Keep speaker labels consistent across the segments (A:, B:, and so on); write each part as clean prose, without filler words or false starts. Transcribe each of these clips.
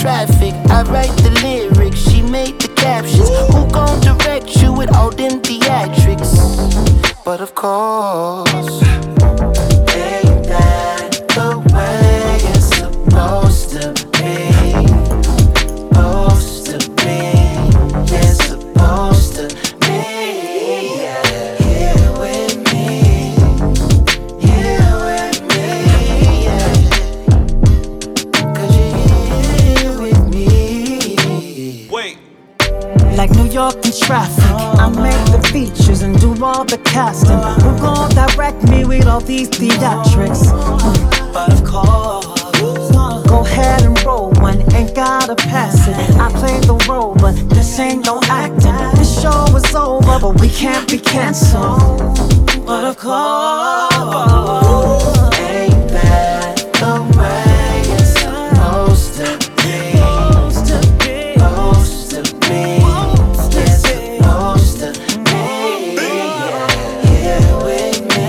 A: traffic. I write the lyrics, she made the captions. Who gon' direct you with all them theatrics? But of course, ain't that the way it's supposed to be? Supposed to be, yeah, supposed to be. Yeah. Here with me, here with me, yeah. 'Cause you're here with me.
B: Wait.
C: Like New York in traffic, I make the features and do all the casting. Who gon' direct me with all these theatrics?
A: But of course,
C: go ahead and roll one, ain't gotta pass it. I play the role, but this ain't no acting. This show is over, but we can't be canceled.
A: but of course, ain't that the way it's supposed to be? Supposed to be, yeah, supposed to be. Yeah. Here with me,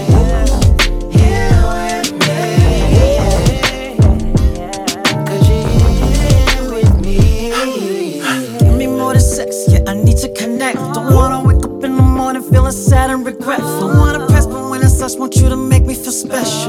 A: here with me, yeah. 'Cause you're here with me.
C: Give me more than sex, yeah, I need to connect. Don't wanna wake up in the morning feeling sad and regretful. Wanna press, but when it's us, want you to make me feel special.